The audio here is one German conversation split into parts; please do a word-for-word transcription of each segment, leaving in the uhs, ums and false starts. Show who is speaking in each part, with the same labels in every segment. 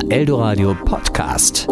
Speaker 1: Eldoradio Podcast.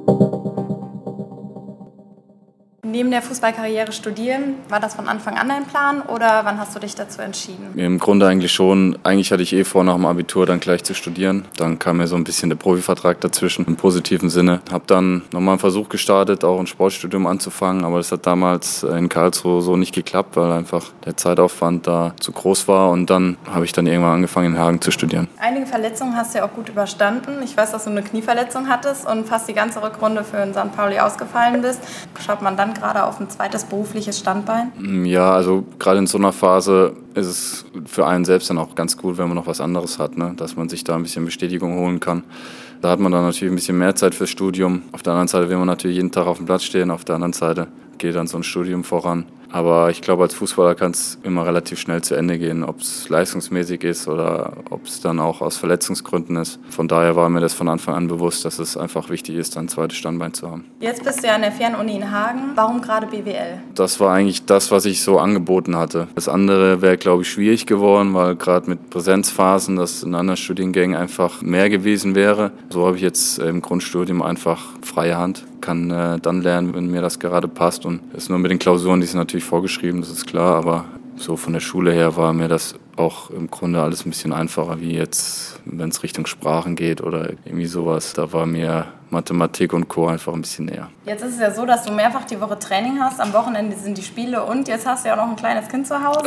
Speaker 2: Neben der Fußballkarriere studieren, war das von Anfang an dein Plan oder wann hast du dich dazu entschieden?
Speaker 3: Im Grunde eigentlich schon. Eigentlich hatte ich eh vor, nach dem Abitur dann gleich zu studieren. Dann kam mir so ein bisschen der Profivertrag dazwischen, im positiven Sinne. Habe dann nochmal einen Versuch gestartet, auch ein Sportstudium anzufangen, aber das hat damals in Karlsruhe so nicht geklappt, weil einfach der Zeitaufwand da zu groß war. Und dann habe ich dann irgendwann angefangen, in Hagen zu studieren.
Speaker 2: Einige Verletzungen hast du ja auch gut überstanden. Ich weiß, dass du eine Knieverletzung hattest und fast die ganze Rückrunde für den Sankt Pauli ausgefallen bist. Schaut man dann gerade auf ein zweites berufliches Standbein?
Speaker 3: Ja, also gerade in so einer Phase ist es für einen selbst dann auch ganz gut, wenn man noch was anderes hat, ne? Dass man sich da ein bisschen Bestätigung holen kann. Da hat man dann natürlich ein bisschen mehr Zeit fürs Studium. Auf der anderen Seite will man natürlich jeden Tag auf dem Platz stehen, auf der anderen Seite geht dann so ein Studium voran. Aber ich glaube, als Fußballer kann es immer relativ schnell zu Ende gehen, ob es leistungsmäßig ist oder ob es dann auch aus Verletzungsgründen ist. Von daher war mir das von Anfang an bewusst, dass es einfach wichtig ist, ein zweites Standbein zu haben.
Speaker 2: Jetzt bist du ja an der Fernuni in Hagen. Warum gerade B W L?
Speaker 3: Das war eigentlich das, was ich so angeboten hatte. Das andere wäre, glaube ich, schwierig geworden, weil gerade mit Präsenzphasen das in anderen Studiengängen einfach mehr gewesen wäre. So habe ich jetzt im Grundstudium einfach freie Hand. Kann äh, dann lernen, wenn mir das gerade passt. Und das ist nur mit den Klausuren, die sind natürlich vorgeschrieben, das ist klar. Aber so von der Schule her war mir das auch im Grunde alles ein bisschen einfacher, wie jetzt, wenn es Richtung Sprachen geht oder irgendwie sowas. Da war mir Mathematik und Co. einfach ein bisschen näher.
Speaker 2: Jetzt ist es ja so, dass du mehrfach die Woche Training hast. Am Wochenende sind die Spiele und jetzt hast du ja auch noch ein kleines Kind zu Hause.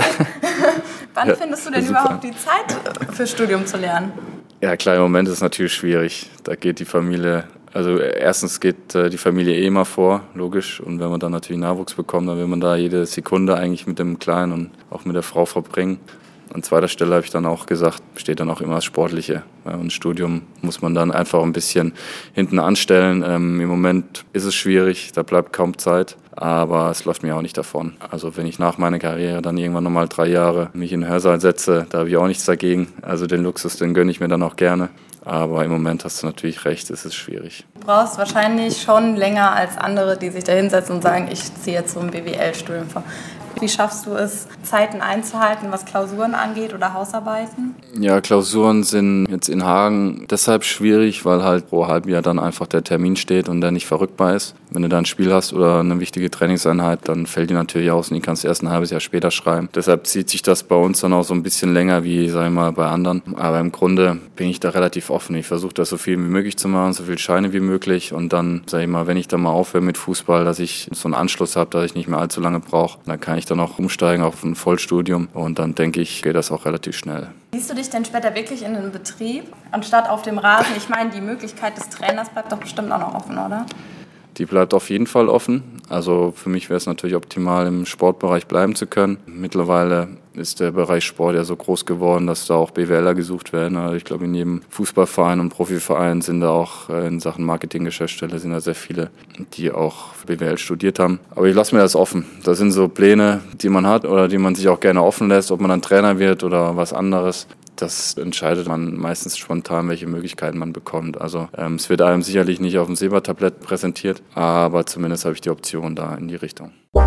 Speaker 2: Wann ja, findest du denn super. überhaupt die Zeit fürs Studium zu lernen?
Speaker 3: Ja klar, im Moment ist es natürlich schwierig. Da geht die Familie... Also erstens geht äh, die Familie eh immer vor, logisch. Und wenn man dann natürlich Nachwuchs bekommt, dann will man da jede Sekunde eigentlich mit dem Kleinen und auch mit der Frau verbringen. An zweiter Stelle habe ich dann auch gesagt, steht dann auch immer das Sportliche. Ja, und Studium muss man dann einfach ein bisschen hinten anstellen. Ähm, Im Moment ist es schwierig, da bleibt kaum Zeit. Aber es läuft mir auch nicht davon. Also wenn ich nach meiner Karriere dann irgendwann nochmal drei Jahre mich in den Hörsaal setze, da habe ich auch nichts dagegen. Also den Luxus, den gönne ich mir dann auch gerne. Aber im Moment hast du natürlich recht, es ist schwierig.
Speaker 2: Du brauchst wahrscheinlich schon länger als andere, die sich da hinsetzen und sagen, ich ziehe jetzt so ein B W L-Studium vor. Wie schaffst du es, Zeiten einzuhalten, was Klausuren angeht oder Hausarbeiten?
Speaker 3: Ja, Klausuren sind jetzt in Hagen deshalb schwierig, weil halt pro Halbjahr dann einfach der Termin steht und der nicht verrückbar ist. Wenn du da ein Spiel hast oder eine wichtige Trainingseinheit, dann fällt die natürlich aus und die kannst du erst ein halbes Jahr später schreiben. Deshalb zieht sich das bei uns dann auch so ein bisschen länger wie, sag ich mal, bei anderen. Aber im Grunde bin ich da relativ offen. Ich versuche das so viel wie möglich zu machen, so viel Scheine wie möglich und dann, sag ich mal, wenn ich dann mal aufhöre mit Fußball, dass ich so einen Anschluss habe, dass ich nicht mehr allzu lange brauche, dann kann ich dann auch umsteigen auf ein Vollstudium und dann denke ich, geht das auch relativ schnell.
Speaker 2: Siehst du dich denn später wirklich in einem Betrieb, anstatt auf dem Rasen? Ich meine, die Möglichkeit des Trainers bleibt doch bestimmt auch noch offen, oder?
Speaker 3: Die bleibt auf jeden Fall offen. Also für mich wäre es natürlich optimal, im Sportbereich bleiben zu können. Mittlerweile ist der Bereich Sport ja so groß geworden, dass da auch BWLer gesucht werden. Also ich glaube, in jedem Fußballverein und Profiverein sind da auch in Sachen Marketing-Geschäftsstelle sind da sehr viele, die auch B W L studiert haben. Aber ich lasse mir das offen. Das sind so Pläne, die man hat oder die man sich auch gerne offen lässt, ob man dann Trainer wird oder was anderes. Das entscheidet man meistens spontan, welche Möglichkeiten man bekommt. Also ähm, es wird einem sicherlich nicht auf dem Silbertablett präsentiert, aber zumindest habe ich die Option da in die Richtung.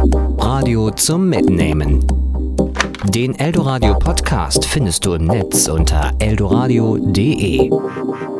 Speaker 1: Radio zum Mitnehmen. Den Eldoradio Podcast findest du im Netz unter eldoradio punkt de.